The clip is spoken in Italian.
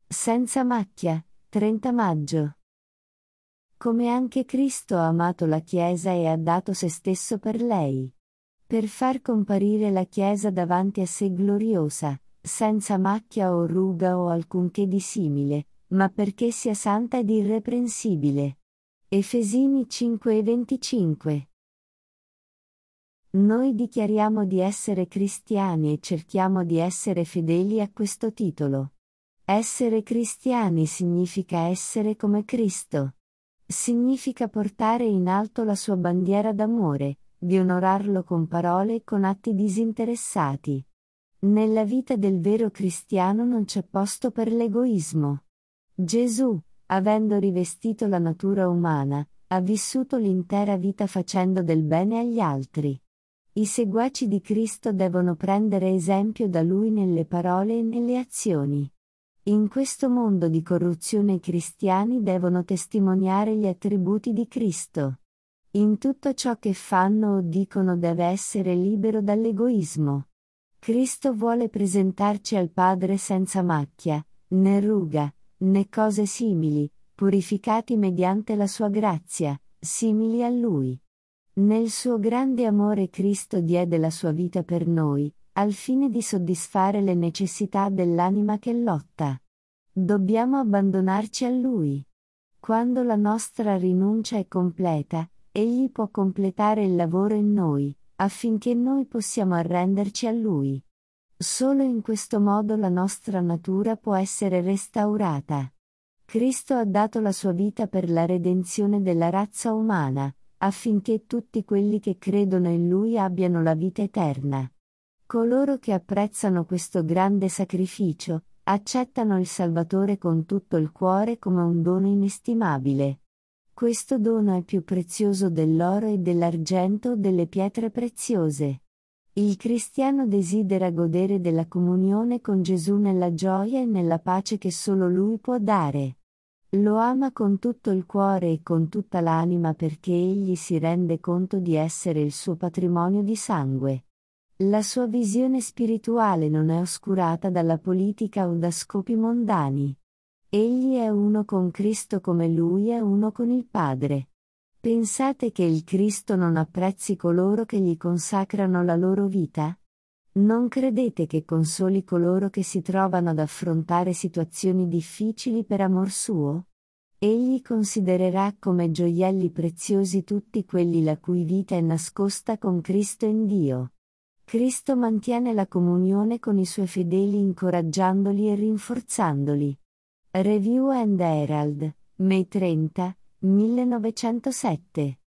Senza macchia, 30 maggio. Come anche Cristo ha amato la Chiesa e ha dato se stesso per lei. Per far comparire la Chiesa davanti a sé gloriosa, senza macchia o ruga o alcunché di simile, ma perché sia santa ed irreprensibile. Efesini 5:25. Noi dichiariamo di essere cristiani e cerchiamo di essere fedeli a questo titolo. Essere cristiani significa essere come Cristo. Significa portare in alto la sua bandiera d'amore, di onorarlo con parole e con atti disinteressati. Nella vita del vero cristiano non c'è posto per l'egoismo. Gesù, avendo rivestito la natura umana, ha vissuto l'intera vita facendo del bene agli altri. I seguaci di Cristo devono prendere esempio da Lui nelle parole e nelle azioni. In questo mondo di corruzione i cristiani devono testimoniare gli attributi di Cristo. In tutto ciò che fanno o dicono deve essere libero dall'egoismo. Cristo vuole presentarci al Padre senza macchia, né ruga, né cose simili, purificati mediante la sua grazia, simili a Lui. Nel suo grande amore Cristo diede la sua vita per noi, al fine di soddisfare le necessità dell'anima che lotta. Dobbiamo abbandonarci a Lui. Quando la nostra rinuncia è completa, Egli può completare il lavoro in noi, affinché noi possiamo arrenderci a Lui. Solo in questo modo la nostra natura può essere restaurata. Cristo ha dato la sua vita per la redenzione della razza umana, affinché tutti quelli che credono in Lui abbiano la vita eterna. Coloro che apprezzano questo grande sacrificio, accettano il Salvatore con tutto il cuore come un dono inestimabile. Questo dono è più prezioso dell'oro e dell'argento o delle pietre preziose. Il cristiano desidera godere della comunione con Gesù nella gioia e nella pace che solo Lui può dare. Lo ama con tutto il cuore e con tutta l'anima perché egli si rende conto di essere il suo patrimonio di sangue. La sua visione spirituale non è oscurata dalla politica o da scopi mondani. Egli è uno con Cristo come Lui è uno con il Padre. Pensate che il Cristo non apprezzi coloro che gli consacrano la loro vita? Non credete che consoli coloro che si trovano ad affrontare situazioni difficili per amor suo? Egli considererà come gioielli preziosi tutti quelli la cui vita è nascosta con Cristo in Dio. Cristo mantiene la comunione con i suoi fedeli incoraggiandoli e rinforzandoli. Review and Herald, May 30, 1907